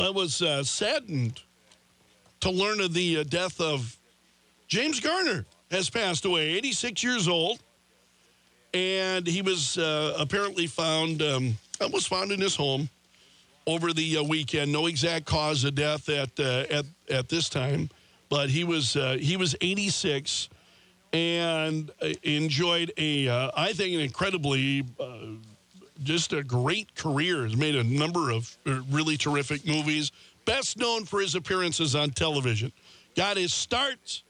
I was saddened to learn of the death of James Garner. Has passed away, 86 years old, and he was apparently found was found in his home over the weekend. No exact cause of death at this time, but he was 86 and enjoyed I think an incredibly just a great career. Has made a number of really terrific movies. Best known for his appearances on television. Got his start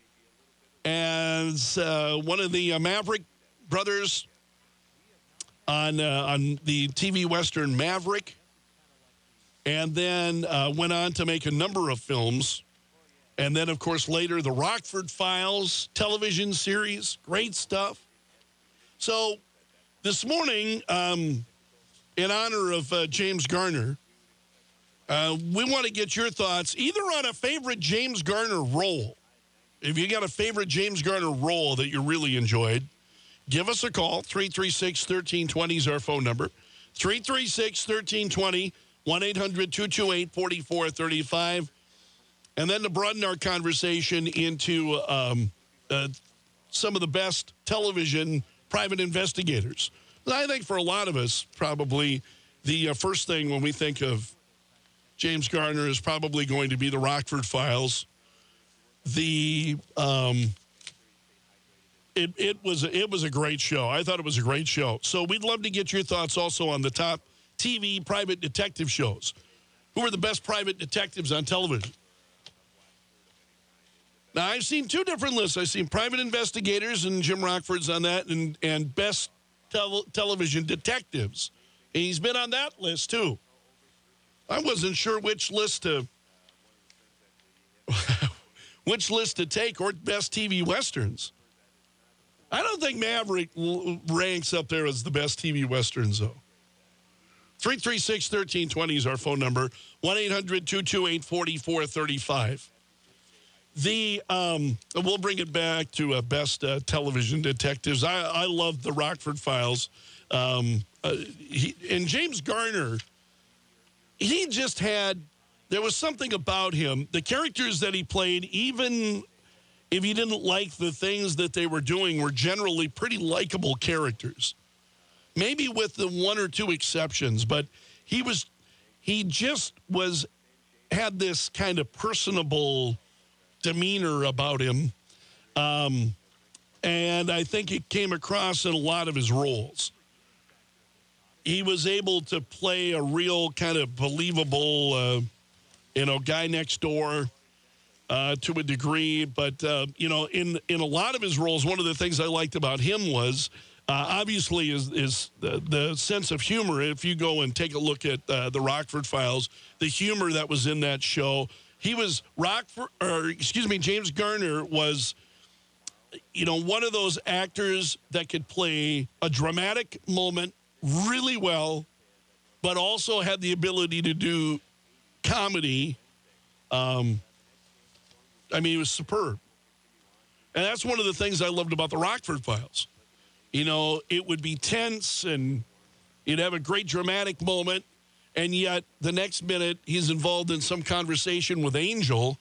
as one of the Maverick brothers on the TV Western Maverick, and then went on to make a number of films. And then, of course, later, the Rockford Files television series. Great stuff. So this morning, in honor of James Garner, we want to get your thoughts either on a favorite James Garner role. If you got a favorite James Garner role that you really enjoyed, give us a call. 336-1320 is our phone number. 336-1320, 1-800-228-4435. And then to broaden our conversation into some of the best television private investigators. I think for a lot of us, probably the first thing when we think of James Garner is probably going to be the Rockford Files. It was a great show. I thought it was a great show. So we'd love to get your thoughts also on the top TV private detective shows. Who are the best private detectives on television? Now, I've seen two different lists. I've seen Private Investigators, and Jim Rockford's on that, and Best Television Detectives. And he's been on that list, too. I wasn't sure which list to take, or Best TV Westerns. I don't think Maverick ranks up there as the best TV Westerns, though. 336-1320 is our phone number. 1-800-228-4435. We'll bring it back to Best Television Detectives. I love the Rockford Files. And James Garner, he just there was something about him. The characters that he played, even if you didn't like the things that they were doing, were generally pretty likable characters. Maybe with the one or two exceptions, but he just had this kind of personable demeanor about him. And I think it came across in a lot of his roles. He was able to play a real kind of believable, guy next door to a degree. But, in a lot of his roles, one of the things I liked about him was, obviously, is the sense of humor. If you go and take a look at the Rockford Files, the humor that was in that show, James Garner was, one of those actors that could play a dramatic moment really well, but also had the ability to do comedy. He was superb. And that's one of the things I loved about the Rockford Files. It would be tense and you'd have a great dramatic moment, and yet the next minute he's involved in some conversation with Angel,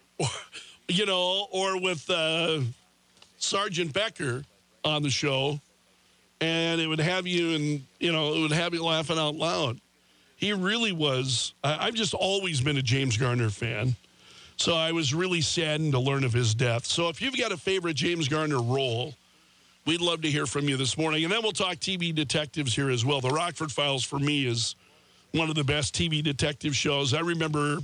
or with Sergeant Becker on the show, and it would have you laughing out loud. He really was. I've just always been a James Garner fan, so I was really saddened to learn of his death. So if you've got a favorite James Garner role, we'd love to hear from you this morning. And then we'll talk TV detectives here as well. The Rockford Files, for me, is one of the best TV detective shows. I remember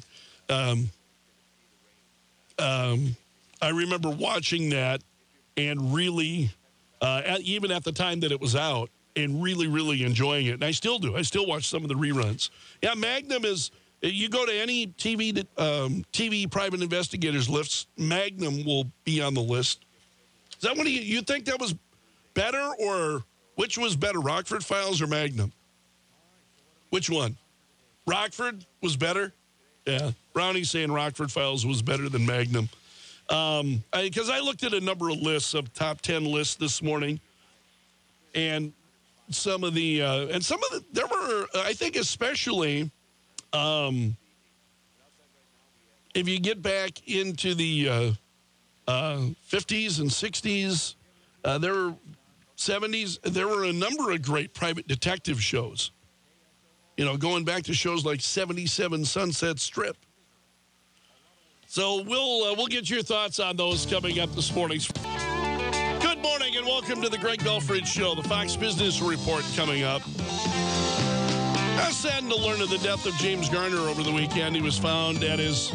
watching that and really, even at the time that it was out, and really, really enjoying it. And I still do. I still watch some of the reruns. Yeah, Magnum is, you go to any TV private investigators lists, Magnum will be on the list. Is that one you think that was better, or which was better, Rockford Files or Magnum? Which one? Rockford was better? Yeah. Brownie's saying Rockford Files was better than Magnum. Because I looked at a number of lists of top 10 lists this morning, and there were, I think especially if you get back into the 50s and 60s, there were 70s, there were a number of great private detective shows. You know, going back to shows like 77 Sunset Strip. So we'll get your thoughts on those coming up this morning. Good morning and welcome to the Greg Belfridge Show. The Fox Business Report coming up. I was saddened to learn of the death of James Garner over the weekend. He was found at his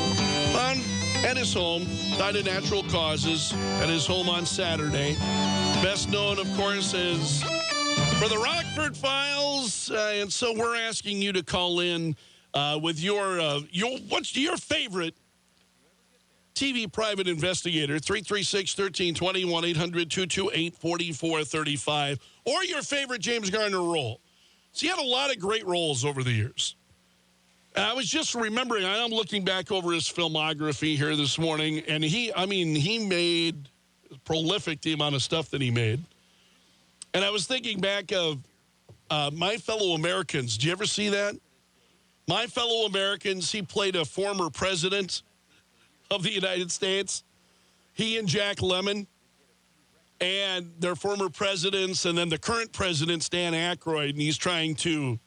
home, died of natural causes, at his home on Saturday. Best known, of course, as for the Rockford Files. And so we're asking you to call in with what's your favorite TV private investigator, 336-1320, 1-800-228-4435, or your favorite James Garner role. So he had a lot of great roles over the years. I was just remembering, I'm looking back over his filmography here this morning, and he made prolific the amount of stuff that he made. And I was thinking back of My Fellow Americans. Did you ever see that? My Fellow Americans, he played a former president of the United States. He and Jack Lemmon, and their former presidents, and then the current president, Dan Aykroyd, and he's trying to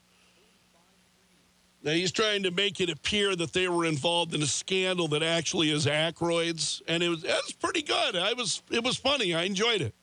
make it appear that they were involved in a scandal that actually is Aykroyd's, and it was pretty good. It was funny. I enjoyed it.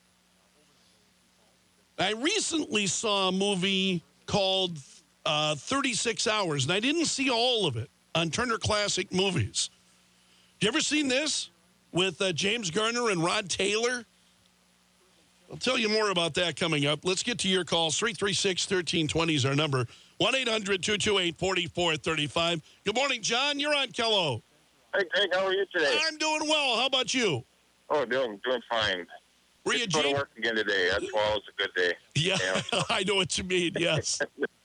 I recently saw a movie called 36 Hours, and I didn't see all of it on Turner Classic Movies. You ever seen this with James Garner and Rod Taylor? I'll tell you more about that coming up. Let's get to your calls. 336-1320 is our number. 1-800-228-4435. Good morning, John. You're on Kello. Hey, Greg, how are you today? I'm doing well. How about you? Oh, doing fine. Were you going to work again today. That's why it was a good day. Yeah, I know what you mean, yes.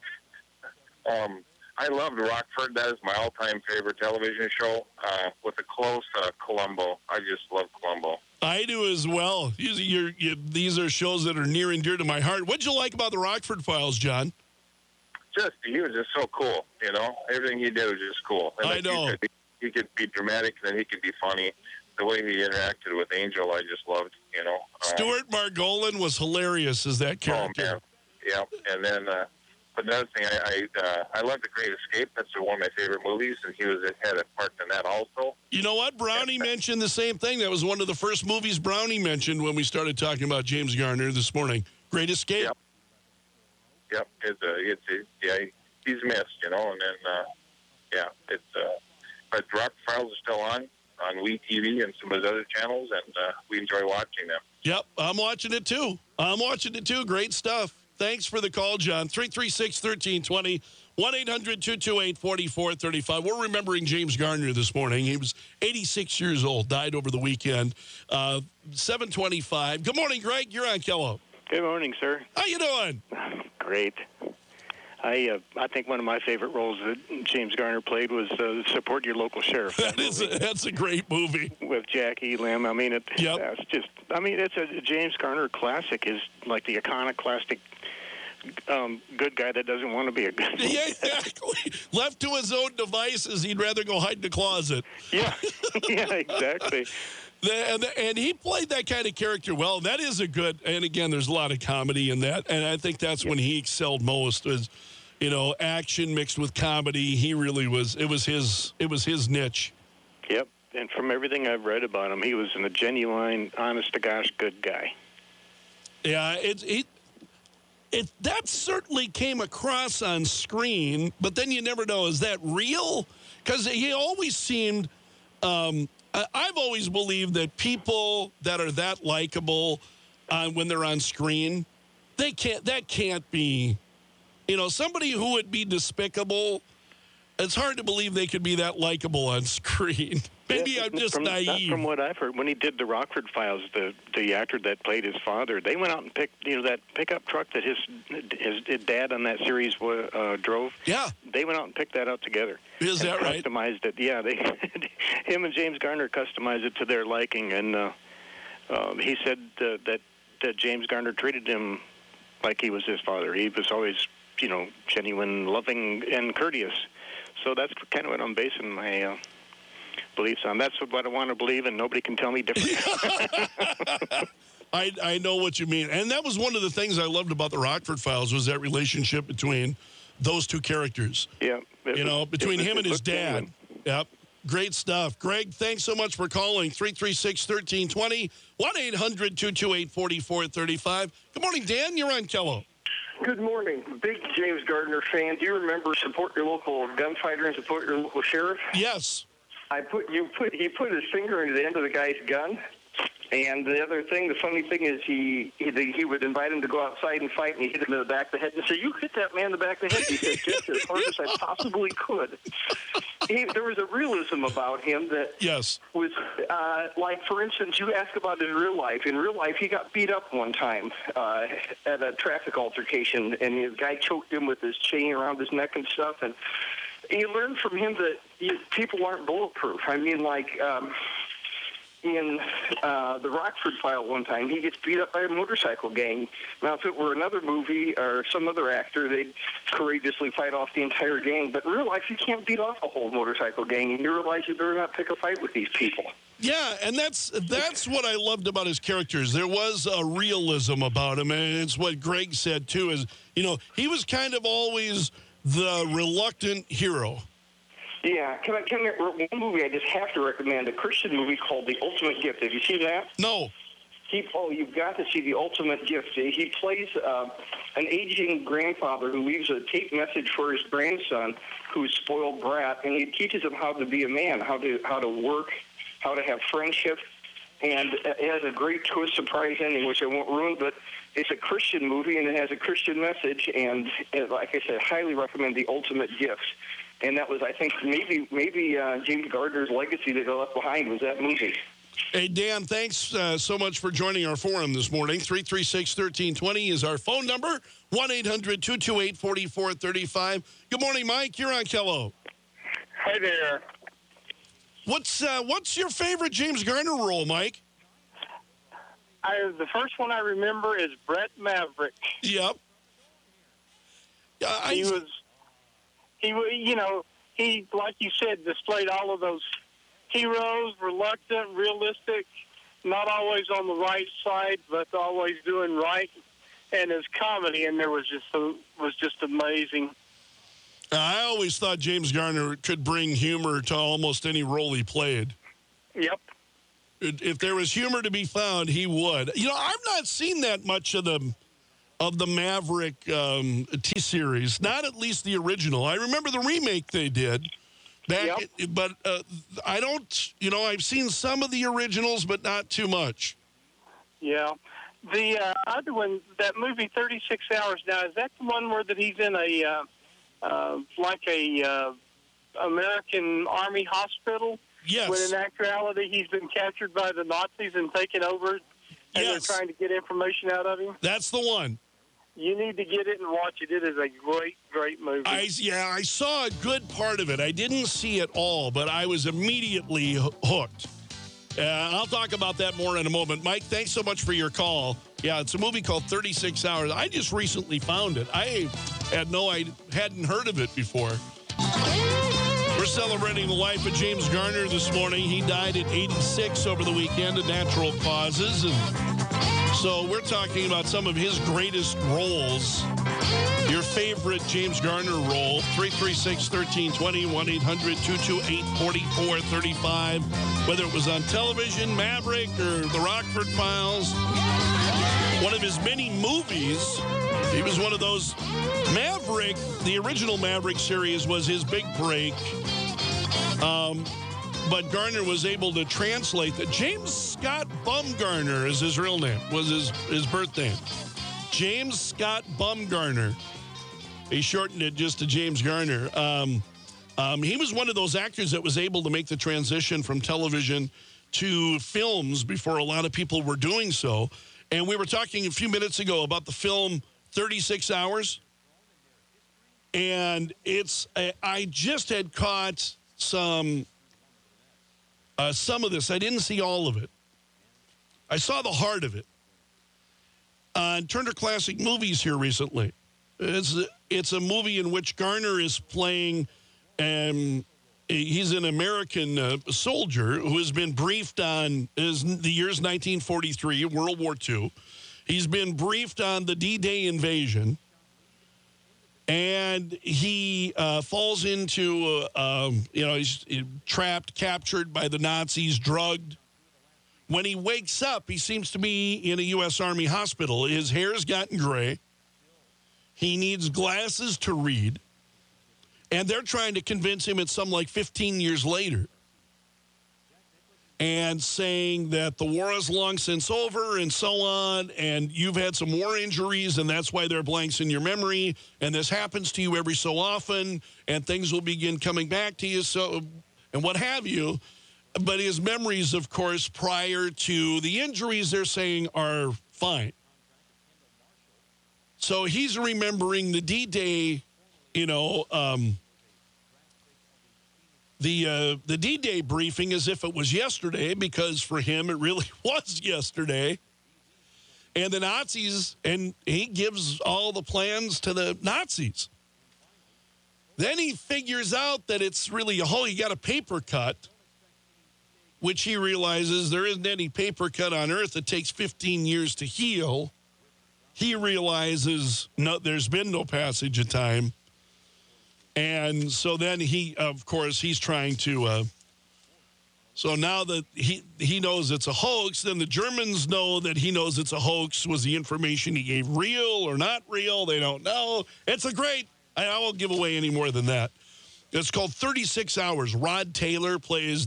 I loved Rockford. That is my all-time favorite television show, with a close Columbo. I just love Columbo. I do as well. These are shows that are near and dear to my heart. What'd you like about the Rockford Files, John? He was just so cool, you know. Everything he did was just cool. And I know. He could be dramatic, and then he could be funny. The way he interacted with Angel, I just loved, you know. Stuart Margolin was hilarious as that character. Oh, man. Yeah, and then... But another thing, I love The Great Escape. That's one of my favorite movies, and he had a part in that also. You know what? Brownie mentioned the same thing. That was one of the first movies Brownie mentioned when we started talking about James Garner this morning. Great Escape. Yep. He's missed, you know, and then, but Rock Files is still on WeTV and some of those other channels, and we enjoy watching them. Yep, I'm watching it too. Great stuff. Thanks for the call, John. 336-1320, 1-800-228-4435. We're remembering James Garner this morning. He was 86 years old, died over the weekend. 7:25. Good morning, Greg. You're on Kello. Good morning, sir. How you doing? Great. I think one of my favorite roles that James Garner played was Support Your Local Sheriff. That's a great movie. With Jack Elam. I mean, it's a James Garner classic. Is like the iconoclastic good guy that doesn't want to be a good guy. Yeah, exactly. Left to his own devices, he'd rather go hide in the closet. Yeah, exactly. And he played that kind of character well. That is a good, and again, there's a lot of comedy in that, and I think that's when he excelled most, was, you know, action mixed with comedy. He really was. It was his niche. Yep. And from everything I've read about him, he was a genuine, honest-to-gosh good guy. Yeah, that certainly came across on screen, but then you never know, is that real? Because he always seemed, I've always believed that people that are that likable when they're on screen, that can't be, you know, somebody who would be despicable. It's hard to believe they could be that likable on screen. Maybe I'm just naive. From what I've heard, when he did the Rockford Files, the actor that played his father, they went out and picked, you know, that pickup truck that his dad on that series drove. Yeah. They went out and picked that out together. Is that right? Customized it. Yeah, him and James Garner customized it to their liking, and he said that James Garner treated him like he was his father. He was always, you know, genuine, loving, and courteous. So that's kind of what I'm basing my beliefs on. That's what I want to believe, and nobody can tell me different. I know what you mean. And that was one of the things I loved about the Rockford Files was that relationship between those two characters. Yeah. Between him and his dad. Genuine. Yep. Great stuff. Greg, thanks so much for calling. 336-1320, 1-800-228-4435. Good morning, Dan. You're on Kello. Good morning. Big James Gardner fan. Do you remember support your local gunfighter and support your local sheriff? Yes. He put his finger into the end of the guy's gun. And the funny thing is he would invite him to go outside and fight, and he hit him in the back of the head and say, "You hit that man in the back of the head." He said, "Just as hard as I possibly could." There was a realism about him that was like, for instance, you ask about in real life. In real life, he got beat up one time at a traffic altercation, and the guy choked him with his chain around his neck and stuff. And you learn from him that people aren't bulletproof. I mean, like... in the Rockford File one time, he gets beat up by a motorcycle gang. Now, if it were another movie or some other actor, they'd courageously fight off the entire gang. But in real life, you can't beat off a whole motorcycle gang, and you realize you better not pick a fight with these people. Yeah, and that's what I loved about his characters. There was a realism about him, and it's what Greg said, too, is, he was kind of always the reluctant hero. Yeah, one movie I just have to recommend, a Christian movie called The Ultimate Gift. Have you seen that? No. You've got to see The Ultimate Gift. He plays an aging grandfather who leaves a tape message for his grandson, who's a spoiled brat, and he teaches him how to be a man, how to work, how to have friendship, and it has a great twist, surprise ending, which I won't ruin, but it's a Christian movie, and it has a Christian message, and like I said, highly recommend The Ultimate Gift. And that was, I think, maybe James Gardner's legacy that he left behind was that movie. Hey, Dan, thanks so much for joining our forum this morning. 336-1320 is our phone number, 1-800-228-4435. Good morning, Mike. You're on Kello. Hi there. What's your favorite James Garner role, Mike? The first one I remember is Brett Maverick. Yep. He, like you said, displayed all of those heroes, reluctant, realistic, not always on the right side, but always doing right. And his comedy in there was just amazing. I always thought James Garner could bring humor to almost any role he played. Yep. If there was humor to be found, he would. I've not seen that much of the Maverick T-series, not at least the original. I remember the remake they did back, but I don't, I've seen some of the originals, but not too much. Yeah. The other one, that movie 36 Hours Now, is that the one where that he's in a American Army hospital? Yes. When in actuality he's been captured by the Nazis and taken over, and they're trying to get information out of him? That's the one. You need to get it and watch it. It is a great, great movie. I saw a good part of it. I didn't see it all, but I was immediately hooked. I'll talk about that more in a moment. Mike, thanks so much for your call. Yeah, it's a movie called 36 Hours. I just recently found it. I hadn't heard of it before. We're celebrating the life of James Garner this morning. He died at 86 over the weekend of natural causes. And so we're talking about some of his greatest roles. Your favorite James Garner role, 336-1320, 1-800-228-4435. Whether it was on television, Maverick, or The Rockford Files. One of his many movies, he was one of those. Maverick, the original Maverick series was his big break. But Garner was able to translate that. James Scott Bumgarner is his real name, was his birth name. James Scott Bumgarner. He shortened it just to James Garner. He was one of those actors that was able to make the transition from television to films before a lot of people were doing so. And we were talking a few minutes ago about the film 36 Hours. And I just had caught some of this. I didn't see all of it. I saw the heart of it on Turner Classic Movies here recently. It's a movie in which Garner is playing he's an American soldier who has been briefed on the year's 1943, World War II. He's been briefed on the D-Day invasion, and he falls into, he's trapped, captured by the Nazis, drugged. When he wakes up, he seems to be in a U.S. Army hospital. His hair's gotten gray. He needs glasses to read. And they're trying to convince him it's some like 15 years later. And saying that the war is long since over and so on. And you've had some war injuries and that's why there are blanks in your memory. And this happens to you every so often. And things will begin coming back to you. So, and what have you. But his memories, of course, prior to the injuries, they're saying are fine. So he's remembering the D-Day, the D-Day briefing as if it was yesterday, because for him it really was yesterday. And the Nazis, and he gives all the plans to the Nazis. Then he figures out that it's really he got a paper cut, which he realizes there isn't any paper cut on Earth that takes 15 years to heal. He realizes there's been no passage of time. And so then he's trying to, so now that he knows it's a hoax, then the Germans know that he knows it's a hoax. Was the information he gave real or not real? They don't know. It's I won't give away any more than that. It's called 36 Hours. Rod Taylor plays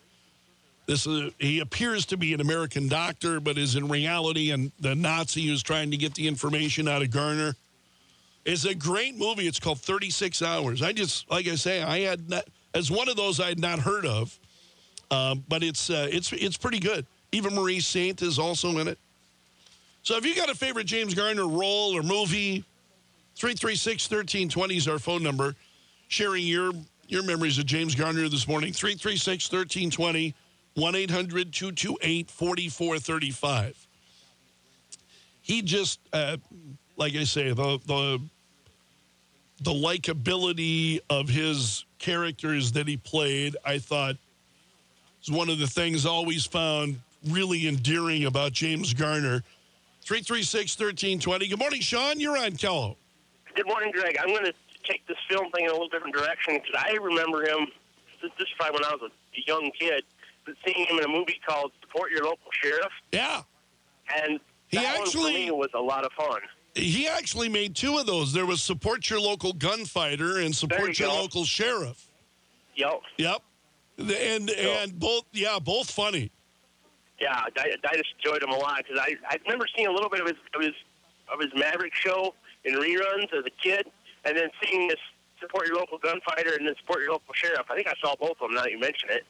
he appears to be an American doctor, but is in reality and the Nazi who's trying to get the information out of Garner. It's a great movie. It's called 36 Hours. Like I say, as one of those I had not heard of, but it's pretty good. Eva Marie Saint is also in it. So if you got a favorite James Garner role or movie, 336-1320 is our phone number. Sharing your memories of James Garner this morning, 336-1320. 1-800-228-4435. He just, like I say, the likability of his characters that he played, I thought, is one of the things always found really endearing about James Garner. 336-1320. Good morning, Sean. You're on Kello. Good morning, Greg. I'm going to take this film thing in a little different direction because I remember him, this is probably when I was a young kid, but seeing him in a movie called Support Your Local Sheriff. Yeah. And that one for me was a lot of fun. He actually made two of those. There was Support Your Local Gunfighter and Support Your Local Sheriff. Yep. And both funny. Yeah, I just enjoyed him a lot because I remember seeing a little bit of his Maverick show in reruns as a kid, and then seeing this Support Your Local Gunfighter and then Support Your Local Sheriff. I think I saw both of them now that you mention it.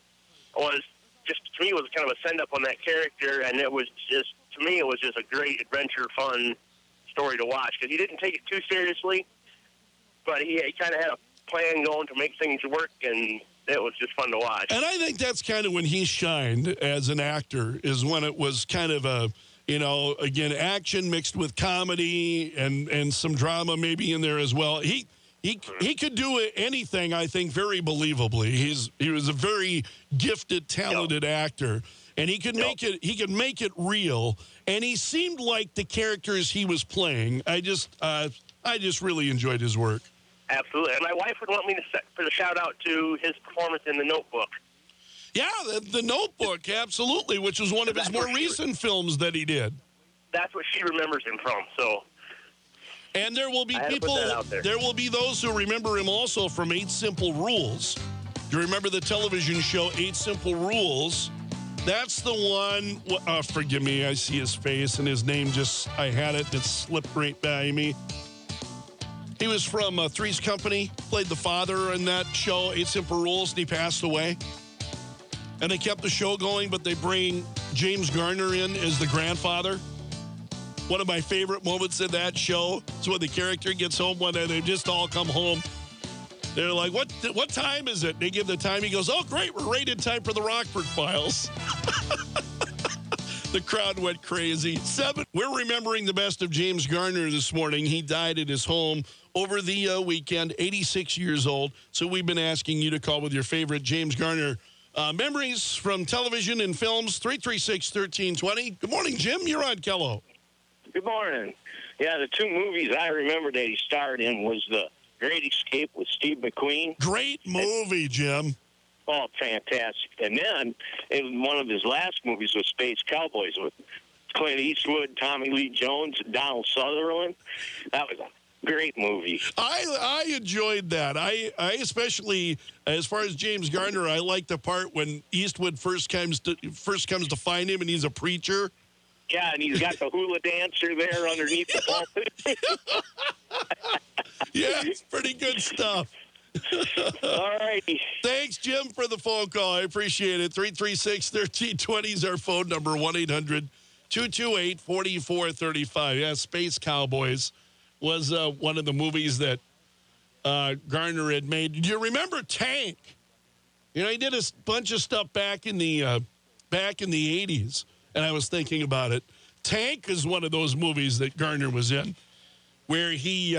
To me, it was kind of a send-up on that character, and it was just a great adventure, fun story to watch, because he didn't take it too seriously, but he kind of had a plan going to make things work, and it was just fun to watch. And I think that's kind of when he shined as an actor, is when it was kind of again, action mixed with comedy and some drama maybe in there as well. He could do anything, I think, very believably. He was a very gifted, talented actor, and he could make it real. And he seemed like the characters he was playing. I just really enjoyed his work. Absolutely, and my wife would want me to put a shout out to his performance in The Notebook. Yeah, the Notebook, absolutely, which was one of his more recent films that he did. That's what she remembers him from. So. And there will be there will be those who remember him also from 8 Simple Rules. Do you remember the television show 8 Simple Rules? That's the one, forgive me, I see his face and his name I had it slipped right by me. He was from Three's Company, played the father in that show, 8 Simple Rules, and he passed away. And they kept the show going, but they bring James Garner in as the grandfather. One of my favorite moments in that show is when the character gets home one day. They just all come home. They're like, what time is it? They give the time. He goes, oh, great, we're right in time for the Rockford Files. The crowd went crazy. We're remembering the best of James Garner this morning. He died at his home over the weekend, 86 years old. So we've been asking you to call with your favorite James Garner memories from television and films, 336-1320. Good morning, Jim. You're on Kello. Good morning. Yeah, the two movies I remember that he starred in was The Great Escape with Steve McQueen. Great movie, Jim. Oh, fantastic. And then one of his last movies was Space Cowboys with Clint Eastwood, Tommy Lee Jones, and Donald Sutherland. That was a great movie. I enjoyed that. I especially, as far as James Garner, I like the part when Eastwood first comes to find him and he's a preacher. Yeah, and he's got the hula dancer there underneath the pulpit. Yeah, it's pretty good stuff. All righty. Thanks, Jim, for the phone call. I appreciate it. 336-1320 is our phone number, 1-800-228-4435. Yeah, Space Cowboys was one of the movies that Garner had made. Do you remember Tank? You know, he did a bunch of stuff back in the 80s, and I was thinking about it. Tank is one of those movies that Garner was in, where he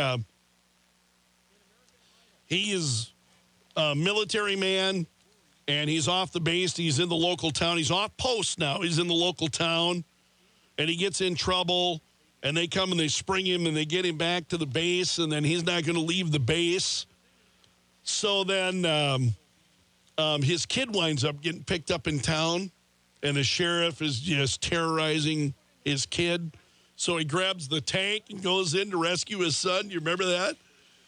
is a military man, and he's off the base. He's in the local town. He's off post now. He's in the local town, and he gets in trouble, and they come and they spring him, and they get him back to the base, and then he's not going to leave the base. So then his kid winds up getting picked up in town, and the sheriff is just terrorizing his kid. So he grabs the tank and goes in to rescue his son. You remember that?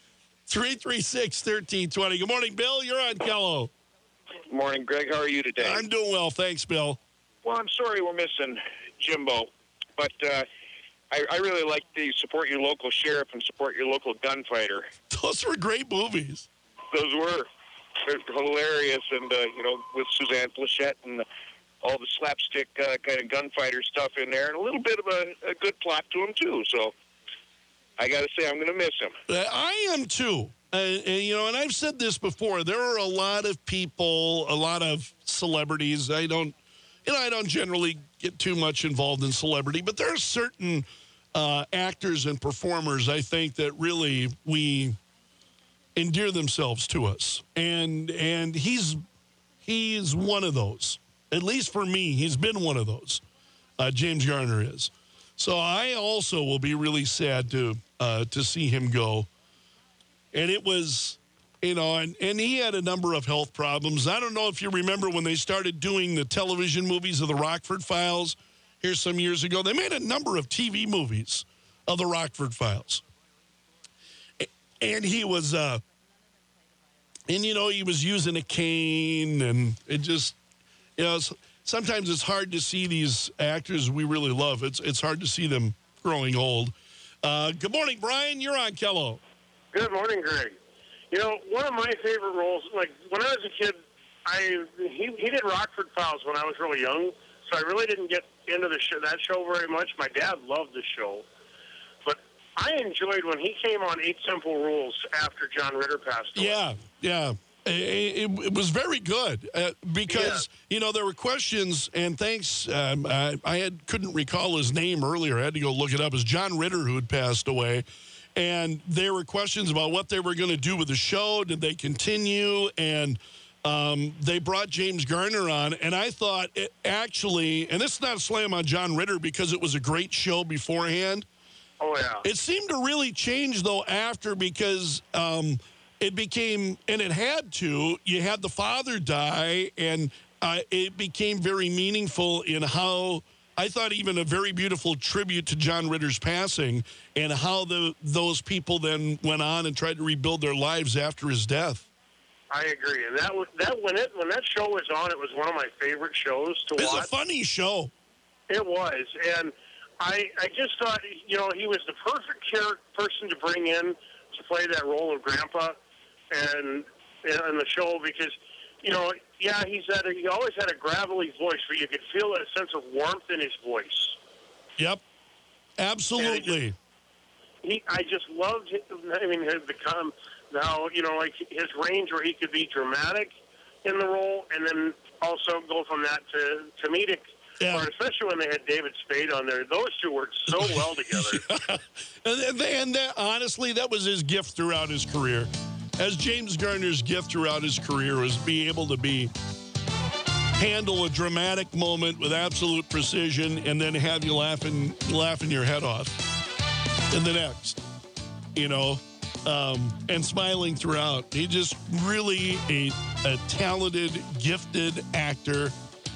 336-1320. Good morning, Bill. You're on Kello. Good morning, Greg. How are you today? I'm doing well. Thanks, Bill. Well, I'm sorry we're missing Jimbo, but I really like the support your local sheriff and support your local gunfighter. Those were great movies. Those were hilarious, and, with Suzanne Plachette and all the slapstick kind of gunfighter stuff in there, and a little bit of a good plot to him, too. So I got to say, I'm going to miss him. I am, too. And I've said this before. There are a lot of people, a lot of celebrities. I don't generally get too much involved in celebrity, but there are certain actors and performers, I think, that really endear themselves to us. And he's one of those. At least for me, he's been one of those. James Garner is. So I also will be really sad to see him go. And it was, and he had a number of health problems. I don't know if you remember when they started doing the television movies of the Rockford Files here some years ago. They made a number of TV movies of the Rockford Files. And he was, he was using a cane, and it just, sometimes it's hard to see these actors we really love. It's hard to see them growing old. Good morning, Brian. You're on Kello. Good morning, Greg. One of my favorite roles, like when I was a kid, he did Rockford Files when I was really young, so I really didn't get into that show very much. My dad loved the show, but I enjoyed when he came on 8 Simple Rules after John Ritter passed away. Yeah. It was very good because, there were questions, and thanks, I couldn't recall his name earlier. I had to go look it up. It was John Ritter who had passed away, and there were questions about what they were going to do with the show. Did they continue? And they brought James Garner on, and I thought actually, and this is not a slam on John Ritter because it was a great show beforehand. Oh, yeah. It seemed to really change, though, after because it became, and it had to, you had the father die, and it became very meaningful in how, I thought even a very beautiful tribute to John Ritter's passing, and how those people then went on and tried to rebuild their lives after his death. I agree. And when that show was on, it was one of my favorite shows to watch. It's a funny show. It was. And I just thought, he was the perfect person to bring in to play that role of Grandpa and in the show because, he always had a gravelly voice where you could feel a sense of warmth in his voice. Yep, absolutely. I just loved him. I mean, now, like his range where he could be dramatic in the role and then also go from that to comedic Yeah. Or especially when they had David Spade on there. Those two worked so well together. And honestly, that was his gift throughout his career. As James Garner's gift throughout his career was being able to handle a dramatic moment with absolute precision and then have you laughing your head off in the next, and smiling throughout. He just really a talented, gifted actor.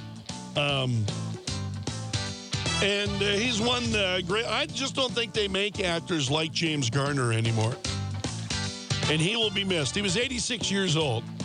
And he's one great. I just don't think they make actors like James Garner anymore. And he will be missed. He was 86 years old.